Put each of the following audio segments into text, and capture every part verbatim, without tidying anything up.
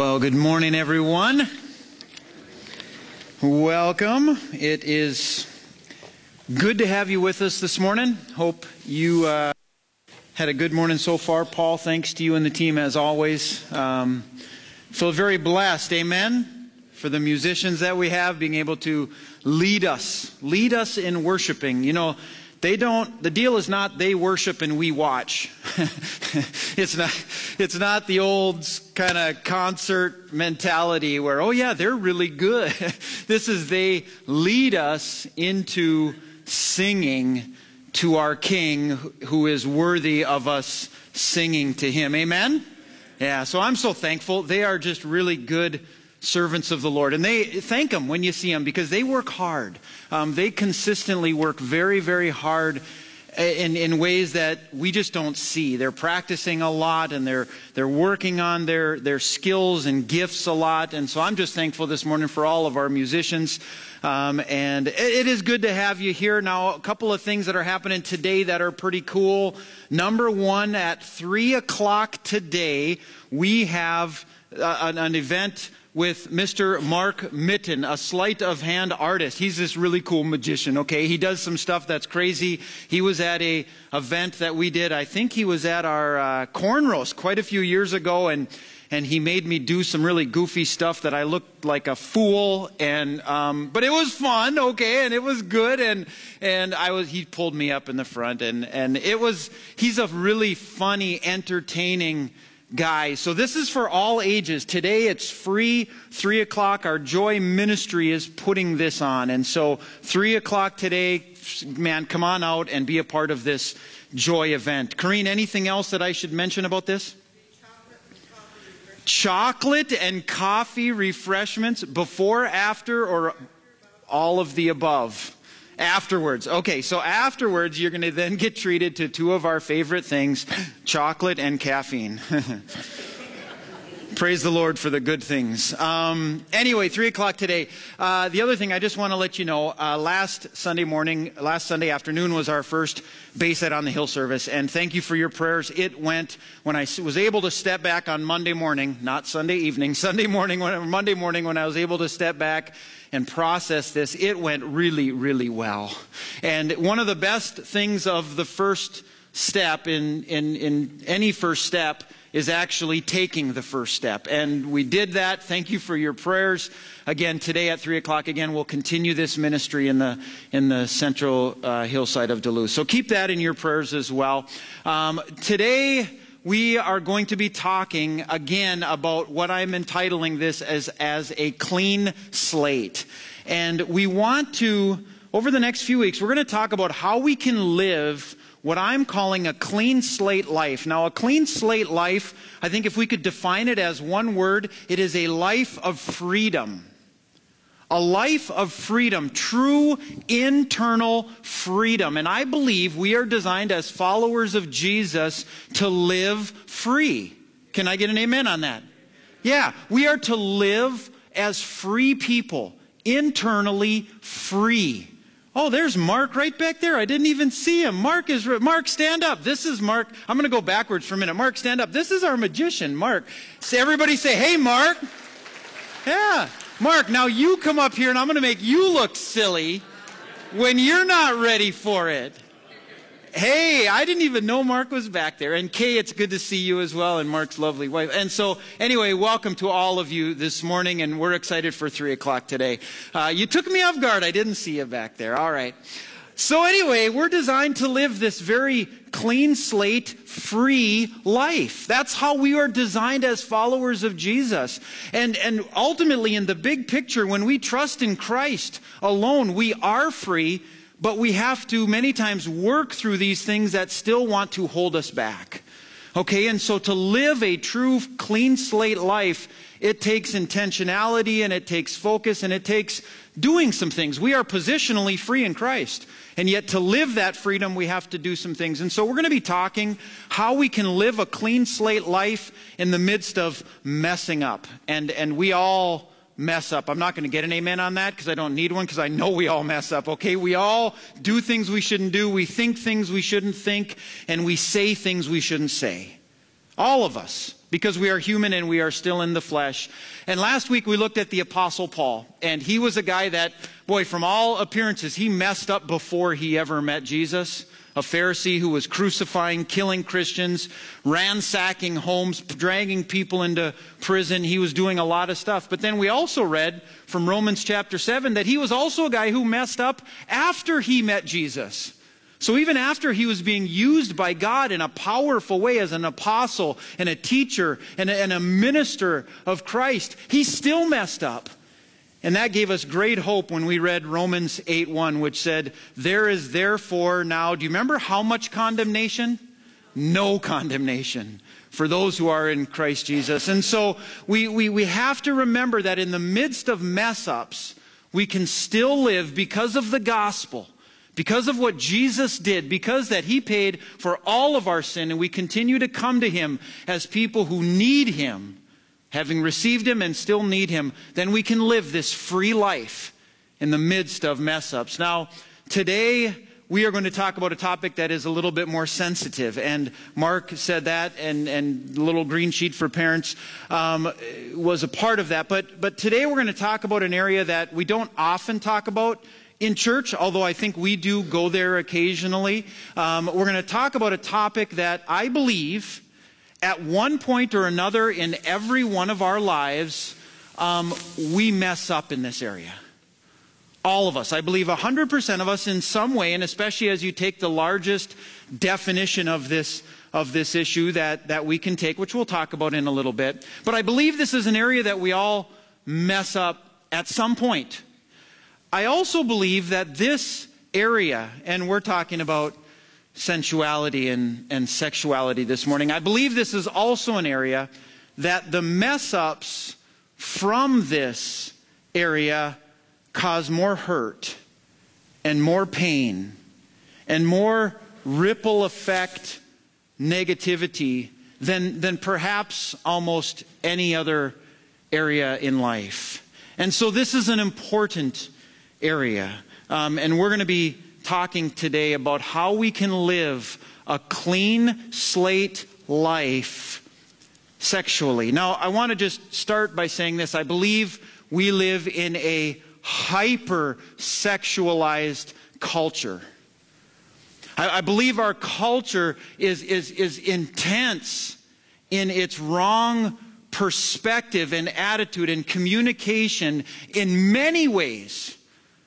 Well, good morning, everyone. Welcome. It is good to have you with us this morning. Hope you uh, had a good morning so far. Paul, thanks to you and the team as always. Um, feel very blessed, amen, for the musicians that we have being able to lead us, lead us in worshiping. You know, They don't, the deal is not they worship and we watch. It's not, it's not the old kind of concert mentality where, oh yeah, they're really good. This is they lead us into singing to our King who is worthy of us singing to Him. Amen? Yeah, so I'm so thankful. They are just really good servants of the Lord. And they thank them when you see them because they work hard. Um, they consistently work very, very hard in, in ways that we just don't see. They're practicing a lot and they're they're working on their, their skills and gifts a lot. And so I'm just thankful this morning for all of our musicians. Um, and it, it is good to have you here. Now, a couple of things that are happening today that are pretty cool. Number one, at three o'clock today, we have uh, an, an event with Mister Mark Mitten, a sleight of hand artist. He's this really cool magician, okay? He does some stuff that's crazy. He was at a event that we did. I think he was at our uh, corn roast quite a few years ago, and and he made me do some really goofy stuff that I looked like a fool, and um, but it was fun, okay, and it was good, and and I was he pulled me up in the front, and and it was he's a really funny, entertaining guys. So this is for all ages. Today it's free, three o'clock. Our Joy Ministry is putting this on. And so three o'clock today, man, come on out and be a part of this Joy event. Corrine, anything else that I should mention about this? Chocolate and coffee refreshments before, after, or all of the above? Afterwards. Okay, so afterwards, you're going to then get treated to two of our favorite things, chocolate and caffeine. Praise the Lord for the good things. Um, anyway, three o'clock today. Uh, the other thing I just want to let you know, uh, last Sunday morning, last Sunday afternoon was our first Bayside on the Hill service. And thank you for your prayers. It went, when I was able to step back on Monday morning, not Sunday evening, Sunday morning, when, Monday morning when I was able to step back and process this, it went really, really well. And one of the best things of the first step in, in, in any first step is actually taking the first step. And we did that. Thank you for your prayers. Again, today at three o'clock, again, we'll continue this ministry in the in the central uh, hillside of Duluth. So keep that in your prayers as well. Um, today, we are going to be talking again about what I'm entitling this as, as a clean slate. And we want to, over the next few weeks, we're going to talk about how we can live what I'm calling a clean slate life. Now, a clean slate life, I think if we could define it as one word, it is a life of freedom. A life of freedom, true internal freedom. And I believe we are designed as followers of Jesus to live free. Can I get an amen on that? Yeah, we are to live as free people, internally free. Oh, there's Mark right back there. I didn't even see him. Mark is, Mark, stand up. This is Mark. I'm going to go backwards for a minute. Mark, stand up. This is our magician, Mark. So everybody say, hey, Mark. Yeah. Mark, now you come up here and I'm going to make you look silly when you're not ready for it. Hey, I didn't even know Mark was back there. And Kay, it's good to see you as well, and Mark's lovely wife. And so, anyway, welcome to all of you this morning, and we're excited for three o'clock today. Uh, you took me off guard. I didn't see you back there. All right. So anyway, we're designed to live this very clean slate, free life. That's how we are designed as followers of Jesus. And, and ultimately, in the big picture, when we trust in Christ alone, we are free. But we have to many times work through these things that still want to hold us back. Okay, and so to live a true clean slate life, it takes intentionality and it takes focus and it takes doing some things. We are positionally free in Christ. And yet to live that freedom, we have to do some things. And so we're going to be talking how we can live a clean slate life in the midst of messing up. And, and we all mess up. I'm not going to get an amen on that because I don't need one because I know we all mess up, okay? We all do things we shouldn't do. We think things we shouldn't think. And we say things we shouldn't say. All of us. Because we are human and we are still in the flesh. And last week we looked at the Apostle Paul. And he was a guy that, boy, from all appearances, he messed up before he ever met Jesus. A Pharisee who was crucifying, killing Christians, ransacking homes, dragging people into prison. He was doing a lot of stuff. But then we also read from Romans chapter seven that he was also a guy who messed up after he met Jesus. So even after he was being used by God in a powerful way as an apostle and a teacher and a, and a minister of Christ, he still messed up. And that gave us great hope when we read Romans eight one, which said, there is therefore now, do you remember how much condemnation? No condemnation for those who are in Christ Jesus. And so we, we, we have to remember that in the midst of mess-ups, we can still live because of the gospel. Because of what Jesus did, because that He paid for all of our sin, and we continue to come to Him as people who need Him, having received Him and still need Him, then we can live this free life in the midst of mess-ups. Now, today we are going to talk about a topic that is a little bit more sensitive, and Mark said that, and, and the little green sheet for parents um, was a part of that. But, but today we're going to talk about an area that we don't often talk about in church, although I think we do go there occasionally. Um, we're going to talk about a topic that I believe at one point or another in every one of our lives, um, we mess up in this area. All of us. I believe one hundred percent of us in some way, and especially as you take the largest definition of this of this issue that, that we can take, which we'll talk about in a little bit. But I believe this is an area that we all mess up at some point. I also believe that this area, and we're talking about sensuality and, and sexuality this morning, I believe this is also an area that the mess-ups from this area cause more hurt and more pain and more ripple effect negativity than, than perhaps almost any other area in life. And so this is an important area. Um, and we're going to be talking today about how we can live a clean slate life sexually. Now, I want to just start by saying this. I believe we live in a hyper-sexualized culture. I, I believe our culture is, is, is intense in its wrong perspective and attitude and communication in many ways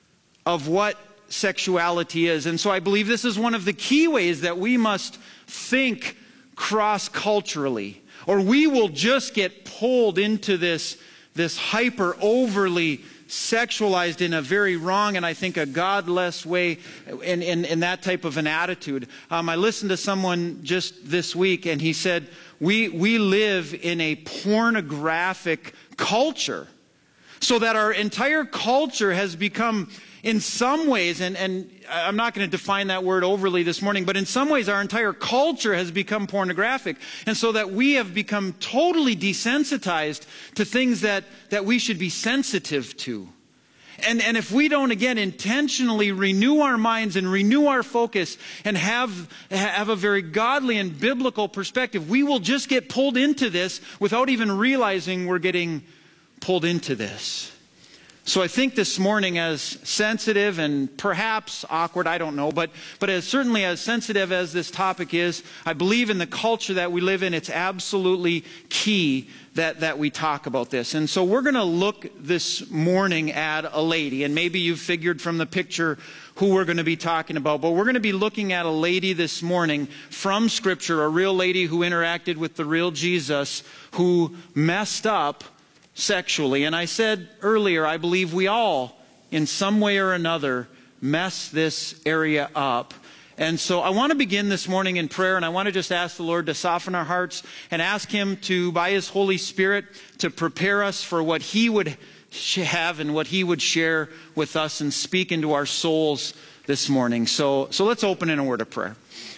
of what sexuality is. And so I believe this is one of the key ways that we must think cross-culturally, or we will just get pulled into this, this hyper, overly sexualized in a very wrong and I think a godless way in, in, in that type of an attitude. Um, I listened to someone just this week and he said, we, we live in a pornographic culture, so that our entire culture has become, in some ways, and, and I'm not going to define that word overly this morning, but in some ways our entire culture has become pornographic. And so that we have become totally desensitized to things that, that we should be sensitive to. And, and if we don't, again, intentionally renew our minds and renew our focus and have, have a very godly and biblical perspective, we will just get pulled into this without even realizing we're getting pulled into this. So I think this morning, as sensitive and perhaps awkward, I don't know, but, but as certainly as sensitive as this topic is, I believe in the culture that we live in, it's absolutely key that, that we talk about this. And so we're going to look this morning at a lady, and maybe you've figured from the picture who we're going to be talking about, but we're going to be looking at a lady this morning from Scripture, a real lady who interacted with the real Jesus, who messed up sexually. And I said earlier, I believe we all, in some way or another, mess this area up. And so I want to begin this morning in prayer, and I want to just ask the Lord to soften our hearts and ask Him to, by His Holy Spirit, to prepare us for what He would have and what He would share with us and speak into our souls this morning. So, so let's open in a word of prayer.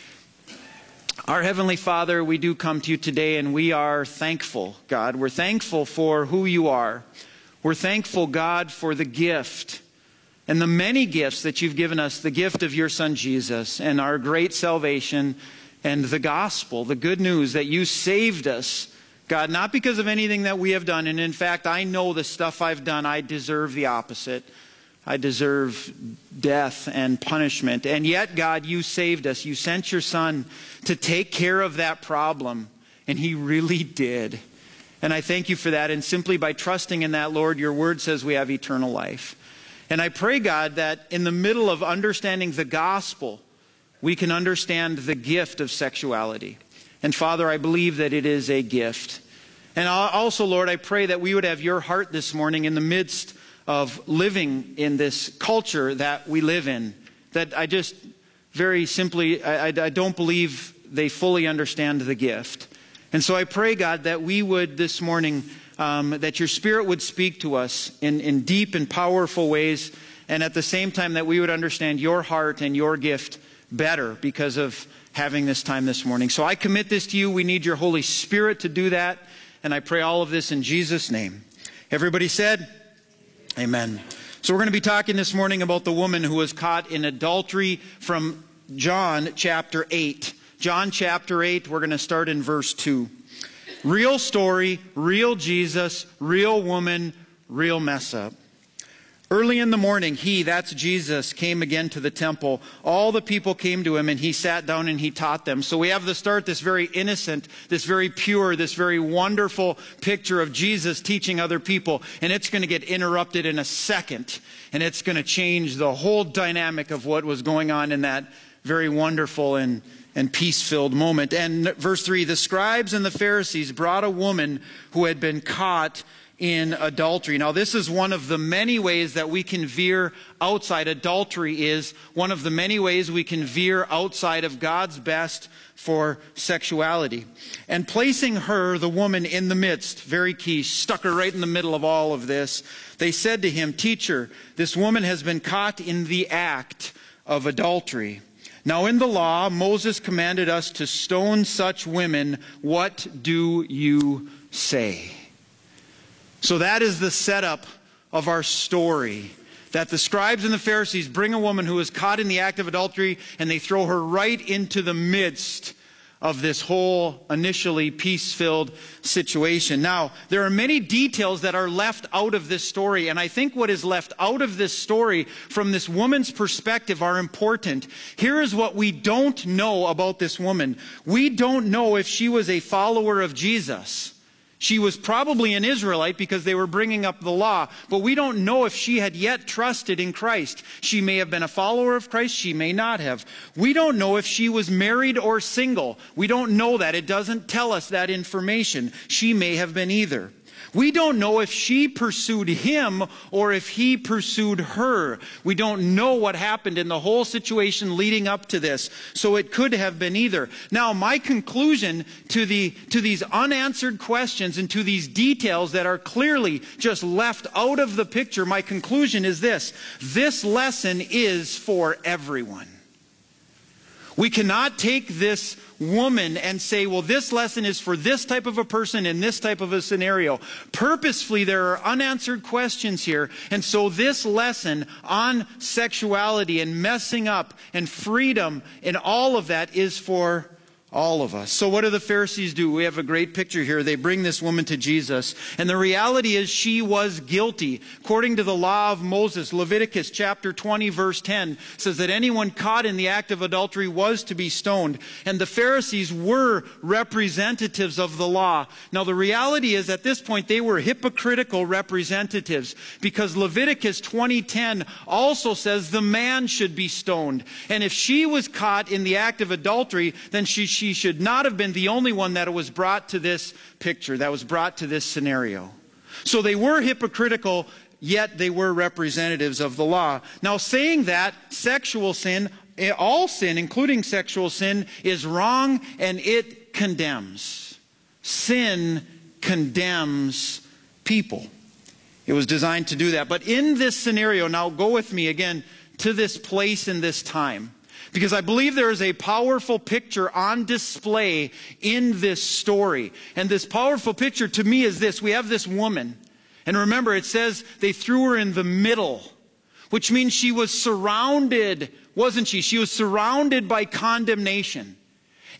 Our Heavenly Father, we do come to you today and we are thankful, God. We're thankful for who you are. We're thankful, God, for the gift and the many gifts that you've given us, the gift of your Son Jesus and our great salvation and the gospel, the good news that you saved us, God, not because of anything that we have done. And in fact, I know the stuff I've done, I deserve the opposite. I deserve death and punishment. And yet, God, you saved us. You sent your Son to take care of that problem. And He really did. And I thank you for that. And simply by trusting in that, Lord, your word says we have eternal life. And I pray, God, that in the middle of understanding the gospel, we can understand the gift of sexuality. And Father, I believe that it is a gift. And also, Lord, I pray that we would have your heart this morning in the midst of living in this culture that we live in. That I just very simply, I, I, I don't believe they fully understand the gift. And so I pray, God, that we would this morning, um, that your Spirit would speak to us in, in deep and powerful ways, and at the same time that we would understand your heart and your gift better because of having this time this morning. So I commit this to you. We need your Holy Spirit to do that. And I pray all of this in Jesus' name. Everybody said, amen. So we're going to be talking this morning about the woman who was caught in adultery from John chapter eight. John chapter eight, we're going to start in verse two. Real story, real Jesus, real woman, real mess up. Early in the morning, he, that's Jesus, came again to the temple. All the people came to him, and he sat down and he taught them. So we have the start, this very innocent, this very pure, this very wonderful picture of Jesus teaching other people. And it's going to get interrupted in a second. And it's going to change the whole dynamic of what was going on in that very wonderful and, and peace-filled moment. And verse three, the scribes and the Pharisees brought a woman who had been caught in adultery. Now, this is one of the many ways that we can veer outside. Adultery is one of the many ways we can veer outside of God's best for sexuality. And placing her, the woman, in the midst, very key, stuck her right in the middle of all of this, they said to him, "Teacher, this woman has been caught in the act of adultery. Now, in the law, Moses commanded us to stone such women. What do you say?" So that is the setup of our story. That the scribes and the Pharisees bring a woman who is caught in the act of adultery and they throw her right into the midst of this whole initially peace-filled situation. Now, there are many details that are left out of this story, and I think what is left out of this story from this woman's perspective are important. Here is what we don't know about this woman. We don't know if she was a follower of Jesus. She was probably an Israelite because they were bringing up the law, but we don't know if she had yet trusted in Christ. She may have been a follower of Christ, she may not have. We don't know if she was married or single. We don't know that. It doesn't tell us that information. She may have been either. We don't know if she pursued him or if he pursued her. We don't know what happened in the whole situation leading up to this. So it could have been either. Now, my conclusion to the to these unanswered questions and to these details that are clearly just left out of the picture, my conclusion is this: this lesson is for everyone. We cannot take this woman and say, well, this lesson is for this type of a person in this type of a scenario. Purposefully, there are unanswered questions here. And so this lesson on sexuality and messing up and freedom and all of that is for all of us. So what do the Pharisees do? We have a great picture here. They bring this woman to Jesus. And the reality is she was guilty. According to the law of Moses, Leviticus chapter twenty verse ten says that anyone caught in the act of adultery was to be stoned. And the Pharisees were representatives of the law. Now the reality is at this point they were hypocritical representatives, because Leviticus twenty ten also says the man should be stoned. And if she was caught in the act of adultery, then she She should not have been the only one that was brought to this picture, that was brought to this scenario. So they were hypocritical, yet they were representatives of the law. Now, saying that sexual sin, all sin, including sexual sin, is wrong and it condemns. Sin condemns people. It was designed to do that. But in this scenario, now go with me again to this place in this time, because I believe there is a powerful picture on display in this story. And this powerful picture to me is this. We have this woman. And remember, it says they threw her in the middle, which means she was surrounded, wasn't she? She was surrounded by condemnation.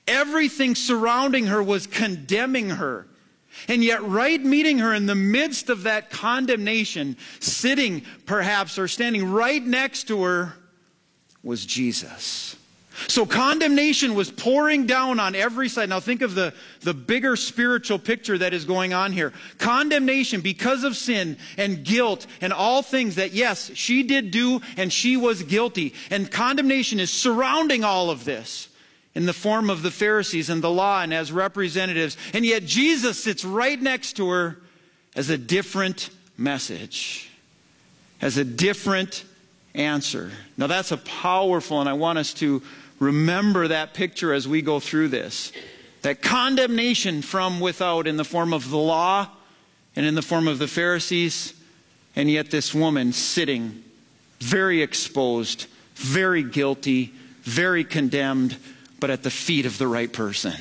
Everything surrounding her was condemning her. And yet, right meeting her in the midst of that condemnation, sitting perhaps or standing right next to her, was Jesus. So condemnation was pouring down on every side. Now think of the, the bigger spiritual picture that is going on here. Condemnation because of sin and guilt and all things that, yes, she did do and she was guilty. And condemnation is surrounding all of this in the form of the Pharisees and the law and as representatives. And yet Jesus sits right next to her as a different message, as a different answer. Now that's a powerful, and I want us to remember that picture as we go through this. That condemnation from without in the form of the law and in the form of the Pharisees, and yet this woman sitting very exposed, very guilty, very condemned, but at the feet of the right person.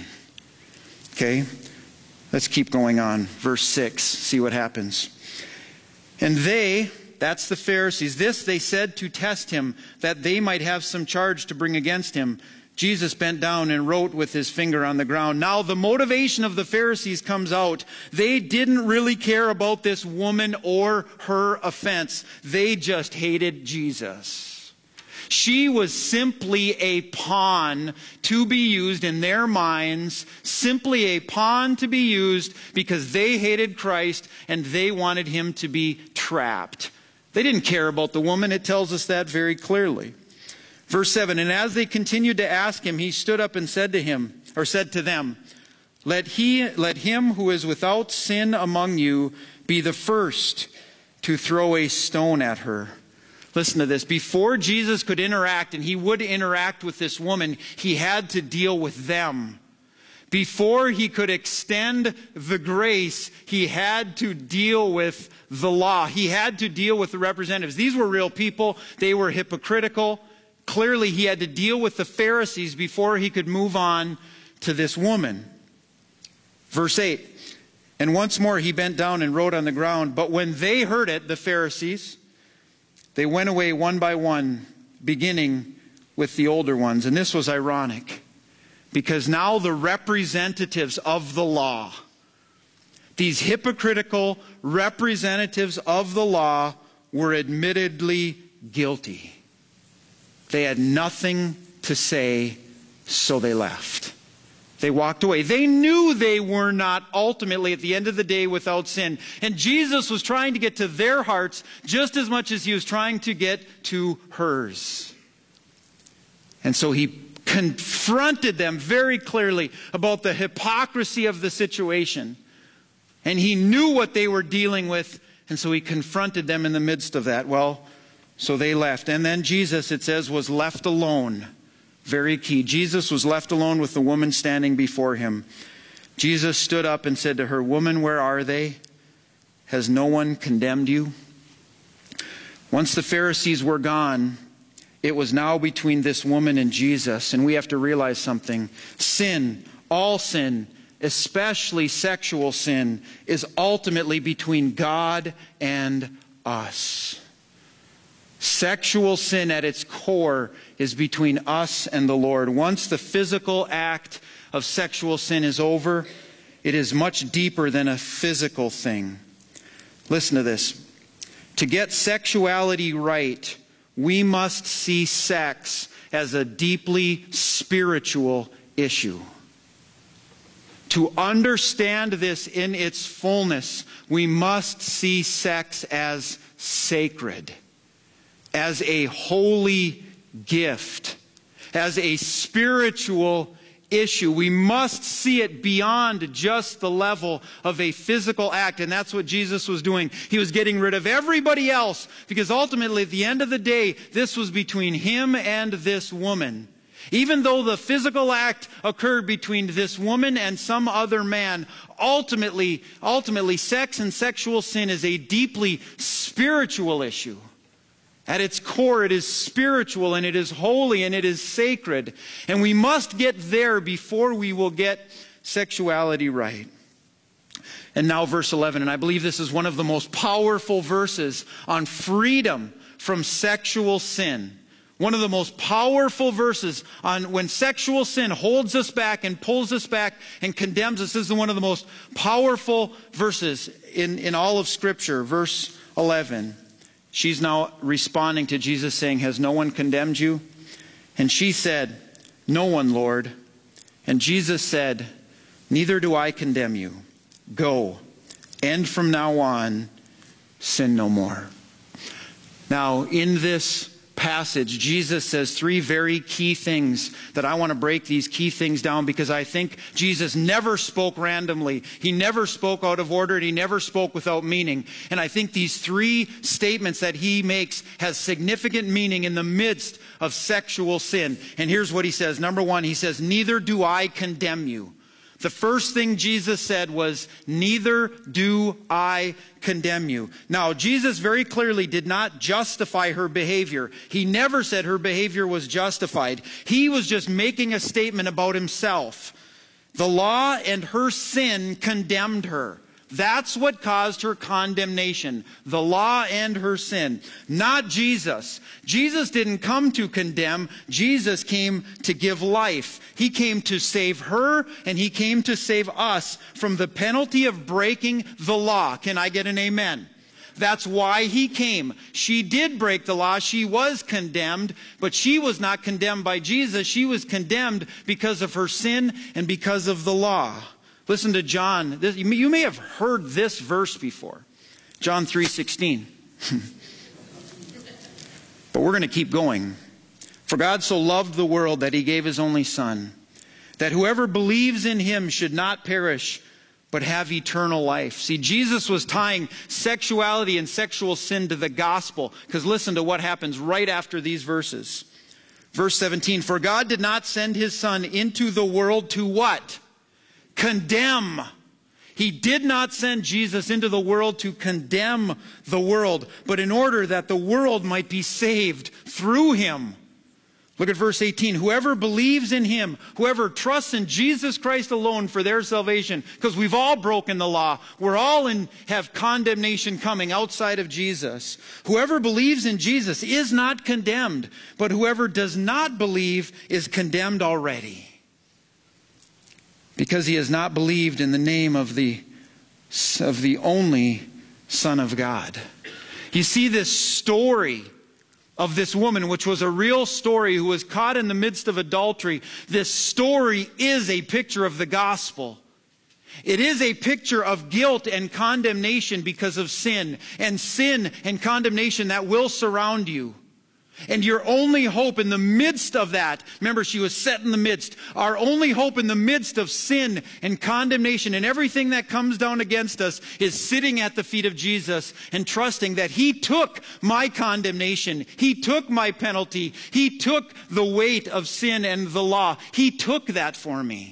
Okay? Let's keep going on. Verse six, see what happens. And they, that's the Pharisees, this they said to test him, that they might have some charge to bring against him. Jesus bent down and wrote with his finger on the ground. Now the motivation of the Pharisees comes out. They didn't really care about this woman or her offense. They just hated Jesus. She was simply a pawn to be used in their minds, simply a pawn to be used because they hated Christ and they wanted him to be trapped. They didn't care about the woman. It tells us that very clearly. Verse seven, and as they continued to ask him, he stood up and said to him, or said to them, Let he, let him who is without sin among you be the first to throw a stone at her. Listen to this. Before Jesus could interact, and he would interact with this woman, he had to deal with them. Before he could extend the grace, he had to deal with the law. He had to deal with the representatives. These were real people. They were hypocritical. Clearly, he had to deal with the Pharisees before he could move on to this woman. Verse eight, and once more he bent down and wrote on the ground. But when they heard it, the Pharisees, they went away one by one, beginning with the older ones. And this was ironic, because now the representatives of the law, these hypocritical representatives of the law, were admittedly guilty. They had nothing to say, so they left. They walked away. They knew they were not ultimately, at the end of the day, without sin. And Jesus was trying to get to their hearts just as much as he was trying to get to hers. And so he confronted them very clearly about the hypocrisy of the situation. And he knew what they were dealing with, and so he confronted them in the midst of that. Well, so they left. And then Jesus, it says, was left alone. Very key. Jesus was left alone with the woman standing before him. Jesus stood up and said to her, Woman, where are they? Has no one condemned you? Once the Pharisees were gone, it was now between this woman and Jesus. And we have to realize something. Sin, all sin, especially sexual sin, is ultimately between God and us. Sexual sin at its core is between us and the Lord. Once the physical act of sexual sin is over, it is much deeper than a physical thing. Listen to this. To get sexuality right, we must see sex as a deeply spiritual issue. To understand this in its fullness, we must see sex as sacred, as a holy gift, as a spiritual issue. We must see it beyond just the level of a physical act. And that's what Jesus was doing. He was getting rid of everybody else, because ultimately at the end of the day, this was between him and this woman. Even though the physical act occurred between this woman and some other man, ultimately, ultimately sex and sexual sin is a deeply spiritual issue. At its core, it is spiritual, and it is holy, and it is sacred. And we must get there before we will get sexuality right. And now verse eleven, and I believe this is one of the most powerful verses on freedom from sexual sin. One of the most powerful verses on when sexual sin holds us back and pulls us back and condemns us. This is one of the most powerful verses in, in all of Scripture. Verse eleven. She's now responding to Jesus saying, has no one condemned you? And she said, no one, Lord. And Jesus said, neither do I condemn you. Go, and from now on, sin no more. Now, in this passage, Jesus says three very key things that I want to break these key things down, because I think Jesus never spoke randomly. He never spoke out of order, and he never spoke without meaning. And I think these three statements that he makes has significant meaning in the midst of sexual sin. And here's what he says. Number one, he says, neither do I condemn you. The first thing Jesus said was, neither do I condemn you. Now, Jesus very clearly did not justify her behavior. He never said her behavior was justified. He was just making a statement about himself. The law and her sin condemned her. That's what caused her condemnation. The law and her sin. Not Jesus. Jesus didn't come to condemn. Jesus came to give life. He came to save her, and he came to save us from the penalty of breaking the law. Can I get an amen? That's why he came. She did break the law. She was condemned, but she was not condemned by Jesus. She was condemned because of her sin and because of the law. Listen to John. This, you may have heard this verse before. John three sixteen. But we're going to keep going. For God so loved the world that he gave his only Son, that whoever believes in him should not perish, but have eternal life. See, Jesus was tying sexuality and sexual sin to the gospel. Because listen to what happens right after these verses. Verse seventeen. For God did not send his Son into the world to what? Condemn. He did not send Jesus into the world to condemn the world, but in order that the world might be saved through him. Look at verse eighteen. Whoever believes in him, whoever trusts in Jesus Christ alone for their salvation, because we've all broken the law. We're all in, have condemnation coming outside of Jesus. Whoever believes in Jesus is not condemned, but whoever does not believe is condemned already, because he has not believed in the name of the, of the only Son of God. You see this story of this woman, which was a real story, who was caught in the midst of adultery. This story is a picture of the gospel. It is a picture of guilt and condemnation because of sin. And sin and condemnation that will surround you. And your only hope in the midst of that, remember she was set in the midst, our only hope in the midst of sin and condemnation and everything that comes down against us is sitting at the feet of Jesus and trusting that he took my condemnation. He took my penalty. He took the weight of sin and the law. He took that for me.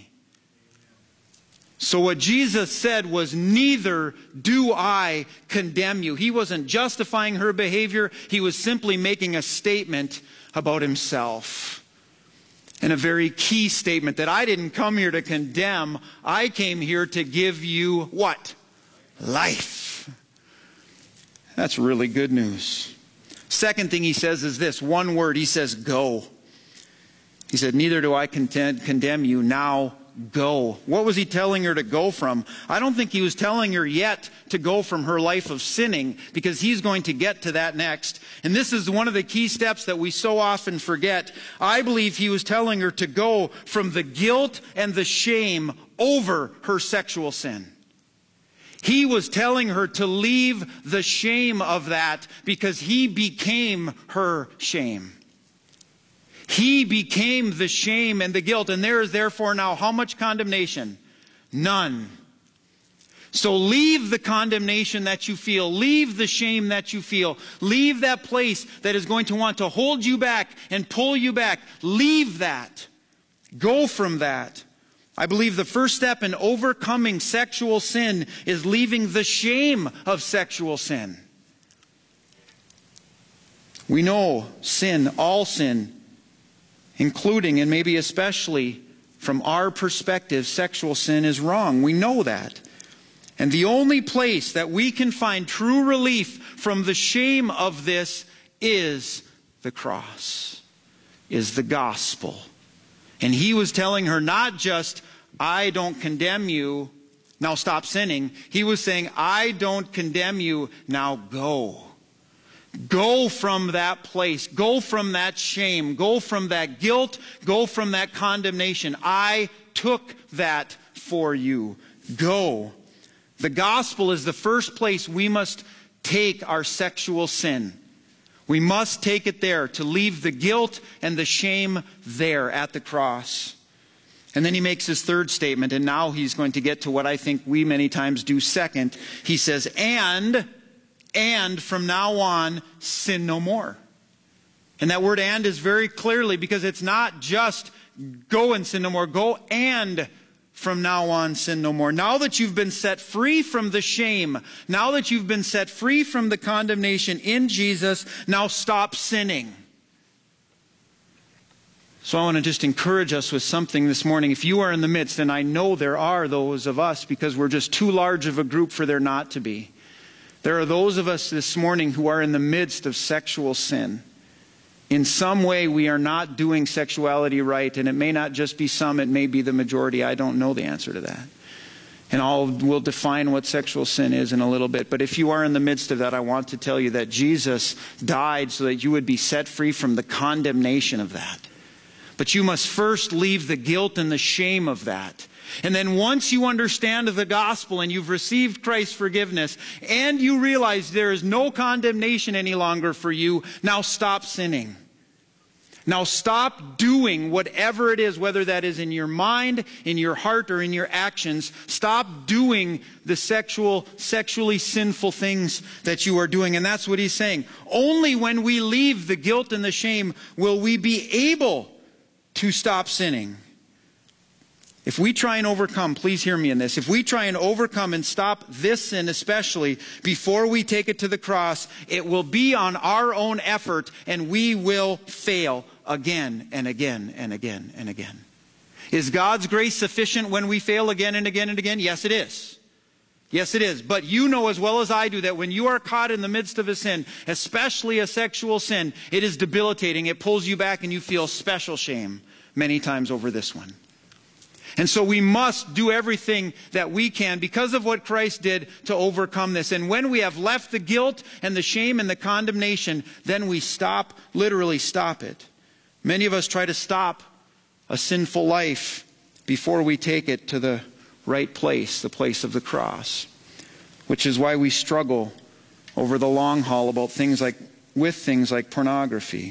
So what Jesus said was, neither do I condemn you. He wasn't justifying her behavior. He was simply making a statement about himself. And a very key statement that I didn't come here to condemn. I came here to give you what? Life. That's really good news. Second thing he says is this, one word. He says, go. He said, neither do I contend, condemn you. Now go. What was he telling her to go from? I don't think he was telling her yet to go from her life of sinning, because he's going to get to that next. And this is one of the key steps that we so often forget. I believe he was telling her to go from the guilt and the shame over her sexual sin. He was telling her to leave the shame of that, because he became her shame. He became the shame and the guilt, and there is therefore now how much condemnation? None. So leave the condemnation that you feel. Leave the shame that you feel. Leave that place that is going to want to hold you back and pull you back. Leave that. Go from that. I believe the first step in overcoming sexual sin is leaving the shame of sexual sin. We know sin, all sin, including and maybe especially from our perspective, sexual sin is wrong. We know that. And the only place that we can find true relief from the shame of this is the cross. is the gospel. And he was telling her not just, I don't condemn you, now stop sinning. He was saying, I don't condemn you, now go. Go from that place. Go from that shame. Go from that guilt. Go from that condemnation. I took that for you. Go. The gospel is the first place we must take our sexual sin. We must take it there, to leave the guilt and the shame there at the cross. And then he makes his third statement, and now he's going to get to what I think we many times do second. He says, and, and from now on, sin no more. And that word and is very clearly, because it's not just go and sin no more. Go and from now on sin no more. Now that you've been set free from the shame, now that you've been set free from the condemnation in Jesus, now stop sinning. So I want to just encourage us with something this morning. If you are in the midst, and I know there are those of us, because we're just too large of a group for there not to be. There are those of us this morning who are in the midst of sexual sin. In some way, we are not doing sexuality right, and it may not just be some, it may be the majority. I don't know the answer to that. And I'll, we'll define what sexual sin is in a little bit. But if you are in the midst of that, I want to tell you that Jesus died so that you would be set free from the condemnation of that. But you must first leave the guilt and the shame of that. And then once you understand the gospel and you've received Christ's forgiveness and you realize there is no condemnation any longer for you, now stop sinning. Now stop doing whatever it is, whether that is in your mind, in your heart, or in your actions. Stop doing the sexual, sexually sinful things that you are doing. And that's what he's saying. Only when we leave the guilt and the shame will we be able to stop sinning. If we try and overcome, please hear me in this, if we try and overcome and stop this sin especially before we take it to the cross, it will be on our own effort and we will fail again and again and again and again. Is God's grace sufficient when we fail again and again and again? Yes, it is. Yes, it is. But you know as well as I do that when you are caught in the midst of a sin, especially a sexual sin, it is debilitating. It pulls you back and you feel special shame many times over this one. And so we must do everything that we can because of what Christ did to overcome this. And when we have left the guilt and the shame and the condemnation, then we stop, literally stop it. Many of us try to stop a sinful life before we take it to the right place, the place of the cross. Which is why we struggle over the long haul about things like, with things like pornography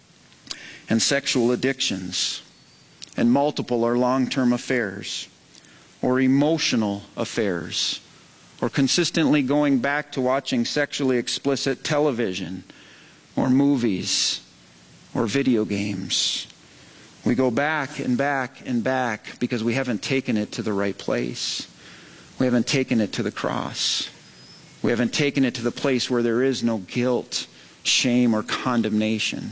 and sexual addictions, and multiple or long-term affairs, or emotional affairs, or consistently going back to watching sexually explicit television, or movies, or video games. We go back and back and back because we haven't taken it to the right place. We haven't taken it to the cross. We haven't taken it to the place where there is no guilt, shame, or condemnation.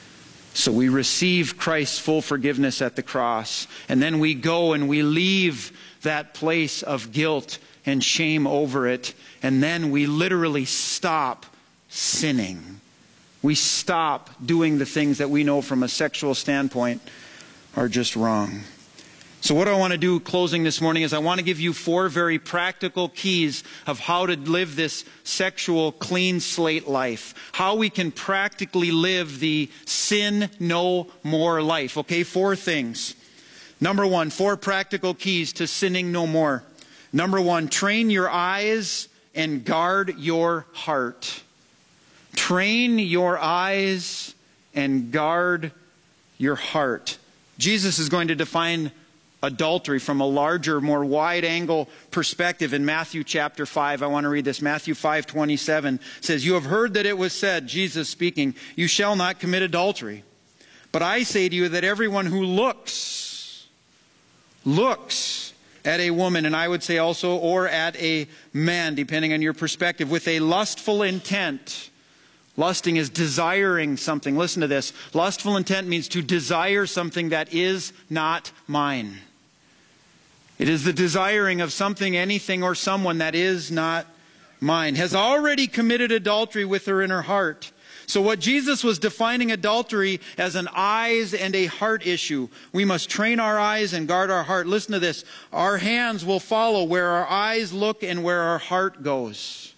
So we receive Christ's full forgiveness at the cross, and then we go and we leave that place of guilt and shame over it, and then we literally stop sinning. We stop doing the things that we know from a sexual standpoint are just wrong. So what I want to do closing this morning is I want to give you four very practical keys of how to live this sexual clean slate life. How we can practically live the sin no more life. Okay, four things. Number one, four practical keys to sinning no more. Number one, train your eyes and guard your heart. Train your eyes and guard your heart. Jesus is going to define adultery from a larger, more wide-angle perspective in Matthew chapter five. I want to read this. Matthew five twenty-seven says, "You have heard that it was said," Jesus speaking, "you shall not commit adultery. But I say to you that everyone who looks, looks at a woman," and I would say also, or at a man, depending on your perspective, "with a lustful intent." Lusting is desiring something. Listen to this. Lustful intent means to desire something that is not mine. It is the desiring of something, anything, or someone that is not mine. "Has already committed adultery with her in her heart. So what Jesus was defining adultery as an eyes and a heart issue. We must train our eyes and guard our heart. Listen to this. Our hands will follow where our eyes look and where our heart goes.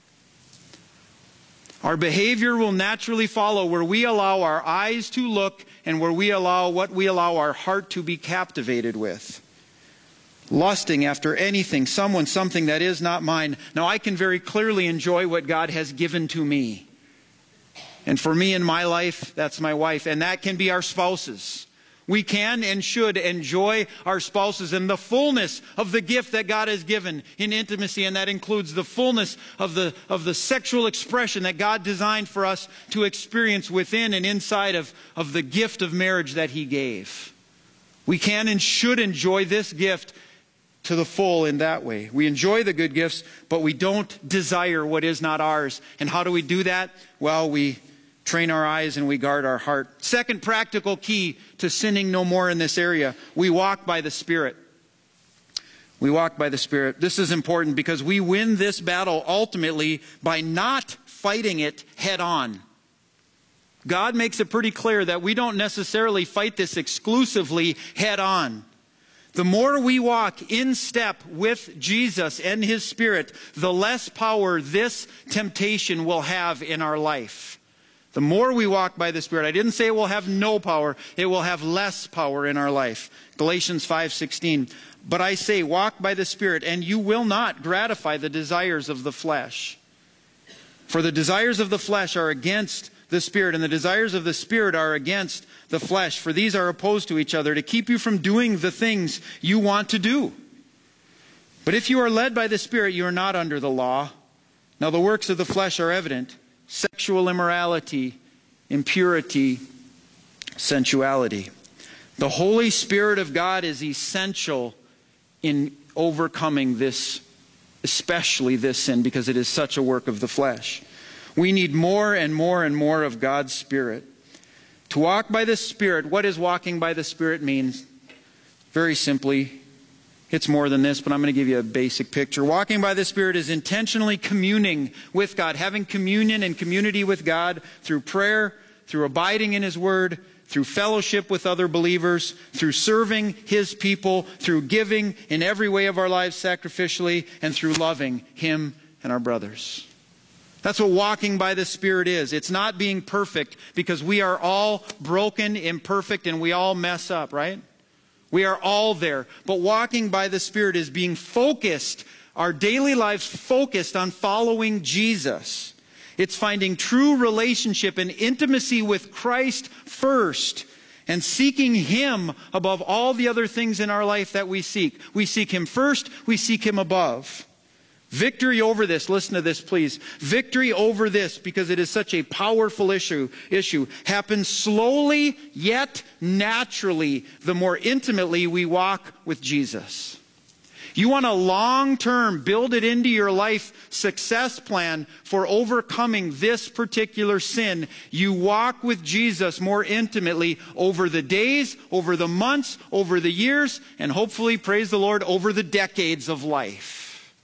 Our behavior will naturally follow where we allow our eyes to look and where we allow what we allow our heart to be captivated with. Lusting after anything, someone, something that is not mine. Now I can very clearly enjoy what God has given to me. And for me in my life, that's my wife. And that can be our spouses. We can and should enjoy our spouses in the fullness of the gift that God has given in intimacy. And that includes the fullness of the, of the sexual expression that God designed for us to experience within and inside of, of the gift of marriage that He gave. We can and should enjoy this gift to the full in that way. We enjoy the good gifts, but we don't desire what is not ours. And how do we do that? Well, we train our eyes and we guard our heart. Second practical key to sinning no more in this area. We walk by the Spirit. We walk by the Spirit. This is important because we win this battle ultimately by not fighting it head on. God makes it pretty clear that we don't necessarily fight this exclusively head on. The more we walk in step with Jesus and His Spirit, the less power this temptation will have in our life. The more we walk by the Spirit, I didn't say it will have no power, it will have less power in our life. Galatians five sixteen. But I say, walk by the Spirit, and you will not gratify the desires of the flesh. For the desires of the flesh are against the Spirit, and the desires of the Spirit are against the flesh. For these are opposed to each other to keep you from doing the things you want to do. But if you are led by the Spirit, you are not under the law. Now the works of the flesh are evident: sexual immorality, impurity, sensuality. The Holy Spirit of God is essential in overcoming this, especially this sin, because it is such a work of the flesh. We need more and more and more of God's Spirit. To walk by the Spirit, what does walking by the Spirit mean? Very simply, it's more than this, but I'm going to give you a basic picture. Walking by the Spirit is intentionally communing with God, having communion and community with God through prayer, through abiding in His Word, through fellowship with other believers, through serving His people, through giving in every way of our lives sacrificially, and through loving Him and our brothers. That's what walking by the Spirit is. It's not being perfect, because we are all broken, imperfect, and we all mess up, right? We are all there. But walking by the Spirit is being focused, our daily lives focused on following Jesus. It's finding true relationship and intimacy with Christ first, and seeking Him above all the other things in our life that we seek. We seek Him first, we seek Him above. Victory over this, listen to this please. Victory over this, because it is such a powerful issue, issue, happens slowly yet naturally the more intimately we walk with Jesus. You want a long-term, build it into your life success plan for overcoming this particular sin. You walk with Jesus more intimately over the days, over the months, over the years, and hopefully, praise the Lord, over the decades of life.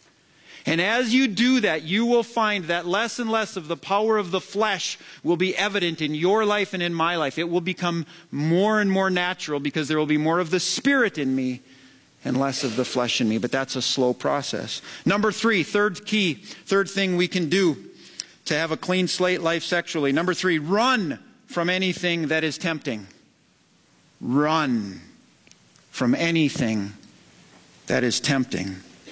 And as you do that, you will find that less and less of the power of the flesh will be evident in your life and in my life. It will become more and more natural, because there will be more of the Spirit in me and less of the flesh in me. But that's a slow process. Number three, third key, third thing we can do to have a clean slate life sexually. Number three, run from anything that is tempting. Run from anything that is tempting.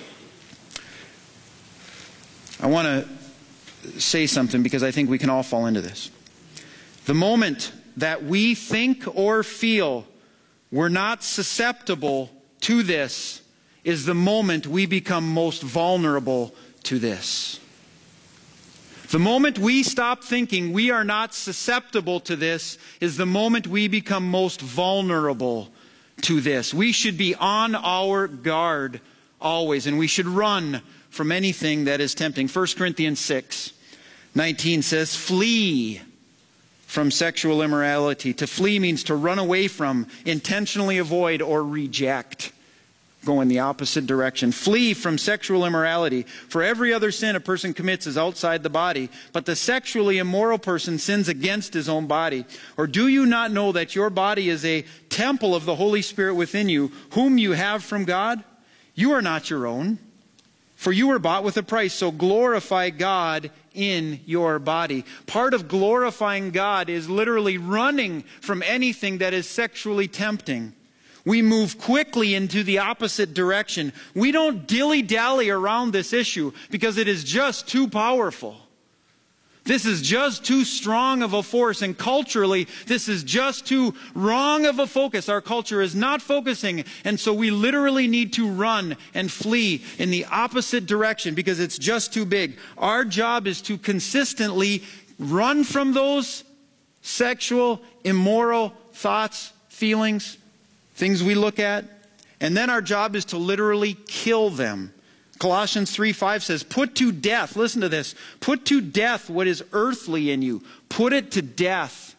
I want to say something, because I think we can all fall into this. The moment that we think or feel we're not susceptible to this is the moment we become most vulnerable to this. The moment we stop thinking we are not susceptible to this is the moment we become most vulnerable to this. We should be on our guard always, and we should run from anything that is tempting. First Corinthians six nineteen says, flee from sexual immorality. To flee means to run away from, intentionally avoid, or reject. go in the opposite direction. Flee from sexual immorality. For every other sin a person commits is outside the body, but the sexually immoral person sins against his own body. Or do you not know that your body is a temple of the Holy Spirit within you, whom you have from God? You are not your own, for you were bought with a price, so glorify God in your body. Part of glorifying God is literally running from anything that is sexually tempting. We move quickly into the opposite direction. We don't dilly-dally around this issue because it is just too powerful. This is just too strong of a force, and culturally, this is just too wrong of a focus. Our culture is not focusing, and so we literally need to run and flee in the opposite direction because it's just too big. Our job is to consistently run from those sexual, immoral thoughts, feelings, things we look at, and then our job is to literally kill them. Colossians three five says, put to death, listen to this, put to death what is earthly in you. Put it to death.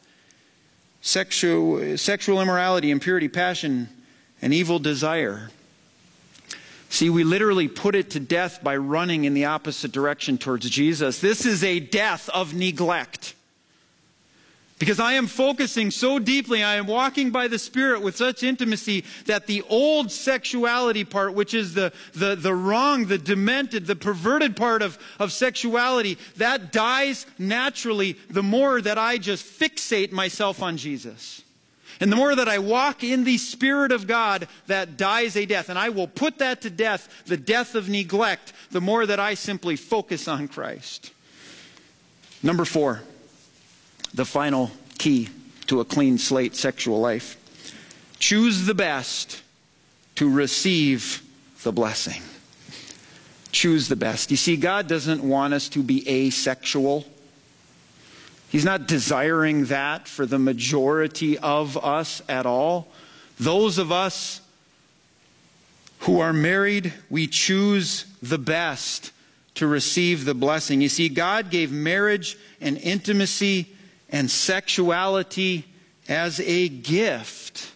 Sexual, sexual immorality, impurity, passion, and evil desire. See, we literally put it to death by running in the opposite direction towards Jesus. This is a death of neglect. Because I am focusing so deeply, I am walking by the Spirit with such intimacy that the old sexuality part, which is the, the, the wrong, the demented, the perverted part of, of sexuality, that dies naturally the more that I just fixate myself on Jesus. And the more that I walk in the Spirit of God, that dies a death. And I will put that to death, the death of neglect, the more that I simply focus on Christ. Number four. The final key to a clean slate sexual life. Choose the best to receive the blessing. Choose the best. You see, God doesn't want us to be asexual. He's not desiring that for the majority of us at all. Those of us who are married, we choose the best to receive the blessing. You see, God gave marriage and intimacy and sexuality as a gift.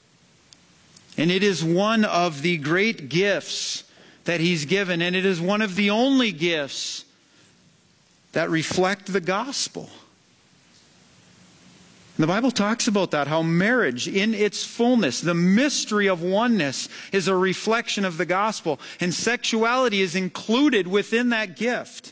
And it is one of the great gifts that He's given, and it is one of the only gifts that reflect the gospel. And the Bible talks about that, how marriage in its fullness, the mystery of oneness, is a reflection of the gospel, and sexuality is included within that gift.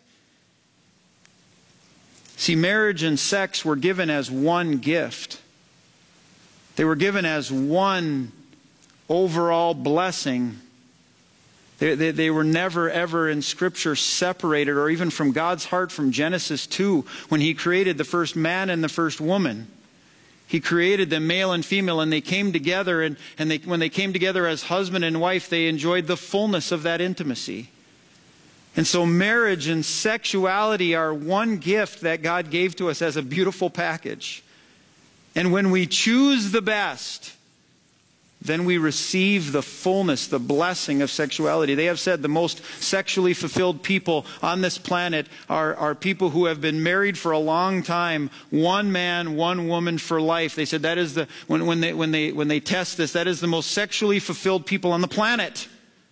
See, marriage and sex were given as one gift. They were given as one overall blessing. They, they, they were never, ever in Scripture separated, or even from God's heart from Genesis two, when He created the first man and the first woman. He created them male and female, and they came together, and, and they, when they came together as husband and wife, they enjoyed the fullness of that intimacy. And so marriage and sexuality are one gift that God gave to us as a beautiful package. And when we choose the best, then we receive the fullness, the blessing of sexuality. They have said the most sexually fulfilled people on this planet are, are people who have been married for a long time, one man, one woman for life. They said that is the, when, when, they, when, they, when they test this, that is the most sexually fulfilled people on the planet.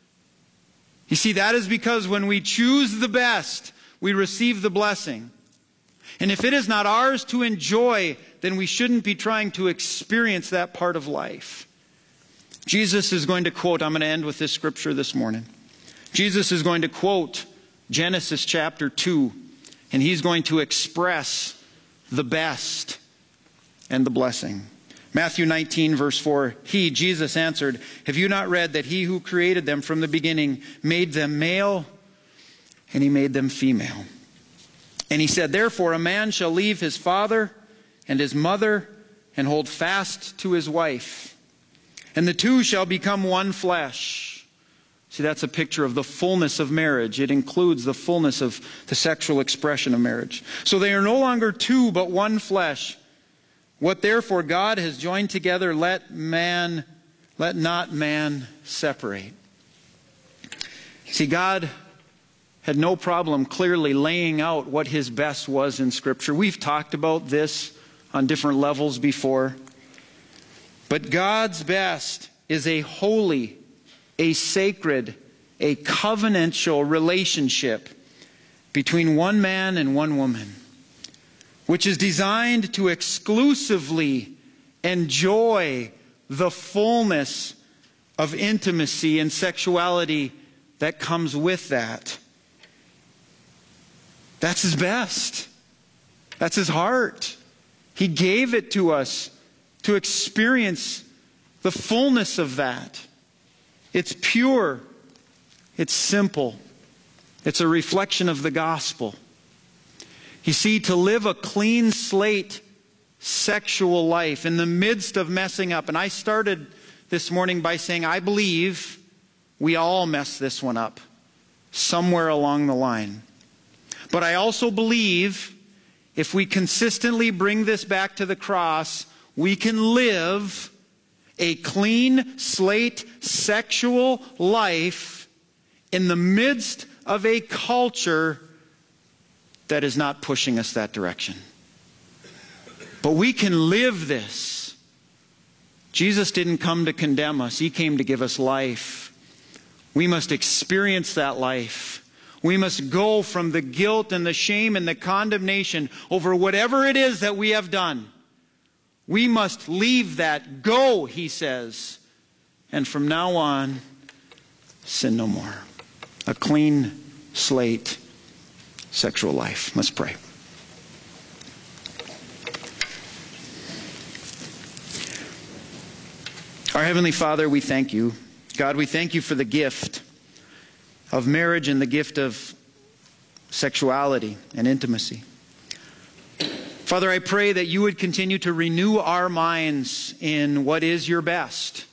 You see, that is because when we choose the best, we receive the blessing. And if it is not ours to enjoy, then we shouldn't be trying to experience that part of life. Jesus is going to quote, I'm going to end with this scripture this morning. Jesus is going to quote Genesis chapter two, and He's going to express the best and the blessing. Matthew nineteen, verse four, He, Jesus, answered, have you not read that He who created them from the beginning made them male, and He made them female? And He said, therefore a man shall leave his father and his mother and hold fast to his wife, and the two shall become one flesh. See, that's a picture of the fullness of marriage. It includes the fullness of the sexual expression of marriage. So they are no longer two, but one flesh. What therefore God has joined together, let man, let not man separate. See, God had no problem clearly laying out what His best was in Scripture. We've talked about this on different levels before. But God's best is a holy a sacred, a covenantal relationship between one man and one woman, which is designed to exclusively enjoy the fullness of intimacy and sexuality that comes with that. That's His best. That's His heart. He gave it to us to experience the fullness of that. It's pure. It's simple. It's a reflection of the gospel. You see, to live a clean slate sexual life in the midst of messing up, and I started this morning by saying I believe we all mess this one up somewhere along the line. But I also believe if we consistently bring this back to the cross, we can live a clean slate sexual life in the midst of a culture that is not pushing us that direction. But we can live this. Jesus didn't come to condemn us. He came to give us life. We must experience that life. We must go from the guilt and the shame and the condemnation over whatever it is that we have done. We must leave that. Go, He says. And from now on, sin no more. A clean slate sexual life. Let's pray. Our Heavenly Father, we thank You. God, we thank You for the gift of marriage and the gift of sexuality and intimacy. Father, I pray that You would continue to renew our minds in what is Your best,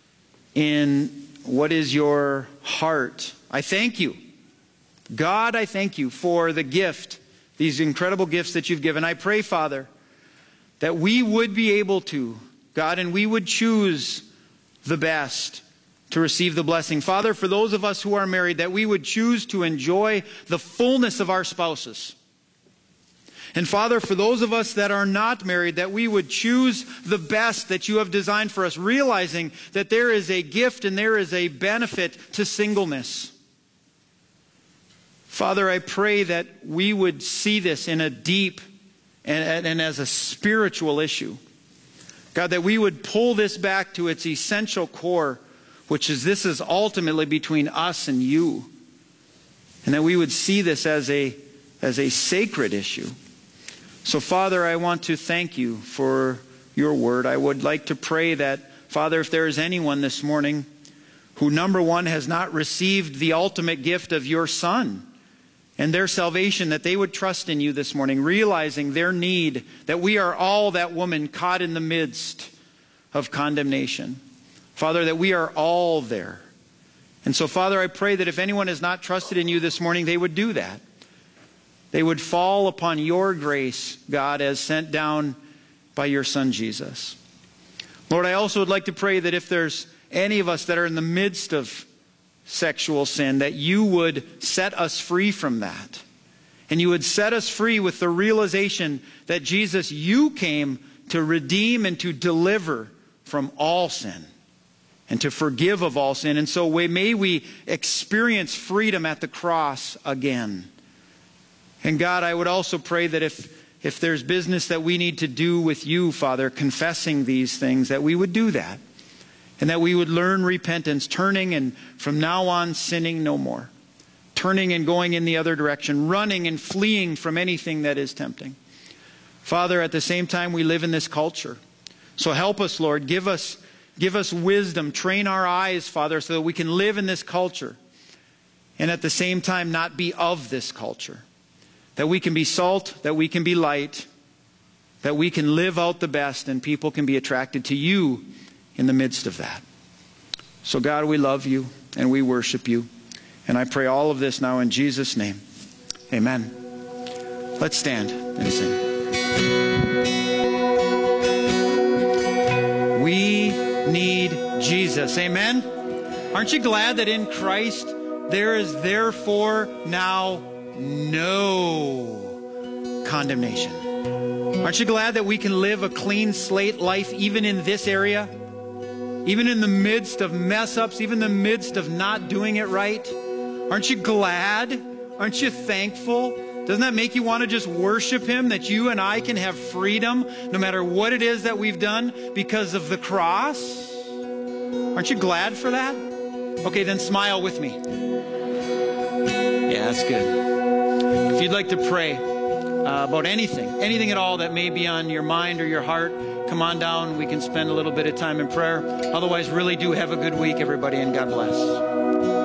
in what is Your heart. I thank You. God, I thank You for the gift, these incredible gifts that You've given. I pray, Father, that we would be able to, God, and we would choose the best to receive the blessing. Father, for those of us who are married, that we would choose to enjoy the fullness of our spouses. And Father, for those of us that are not married, that we would choose the best that You have designed for us, realizing that there is a gift and there is a benefit to singleness. Father, I pray that we would see this in a deep and, and, and as a spiritual issue. God, that we would pull this back to its essential core, which is this is ultimately between us and You. And that we would see this as a, as a sacred issue. So, Father, I want to thank You for Your word. I would like to pray that, Father, if there is anyone this morning who, number one, has not received the ultimate gift of Your Son and their salvation, that they would trust in You this morning, realizing their need, that we are all that woman caught in the midst of condemnation. Father, that we are all there. And so, Father, I pray that if anyone has not trusted in You this morning, they would do that. They would fall upon Your grace, God, as sent down by Your Son, Jesus. Lord, I also would like to pray that if there's any of us that are in the midst of sexual sin, that You would set us free from that. And You would set us free with the realization that, Jesus, You came to redeem and to deliver from all sin and to forgive of all sin. And so we, may we experience freedom at the cross again. And God, I would also pray that if, if there's business that we need to do with You, Father, confessing these things, that we would do that. And that we would learn repentance, turning and from now on sinning no more. Turning and going in the other direction, running and fleeing from anything that is tempting. Father, at the same time we live in this culture. So help us, Lord. Give us, give us wisdom. Train our eyes, Father, so that we can live in this culture. And at the same time not be of this culture. That we can be salt, that we can be light. That we can live out the best and people can be attracted to You in the midst of that. So God, we love You and we worship You. And I pray all of this now in Jesus' name. Amen. Let's stand and sing. We need Jesus. Amen. Aren't you glad that in Christ there is therefore now no condemnation? Aren't you glad that we can live a clean slate life even in this area? even in the midst of mess ups, even in the midst of not doing it right? Aren't you glad? Aren't you thankful? Doesn't that make you want to just worship Him, that you and I can have freedom no matter what it is that we've done because of the cross? Aren't you glad for that? Okay, then smile with me. Yeah, that's good. If you'd like to pray uh, about anything, anything at all that may be on your mind or your heart, come on down. We can spend a little bit of time in prayer. Otherwise, really do have a good week, everybody, and God bless.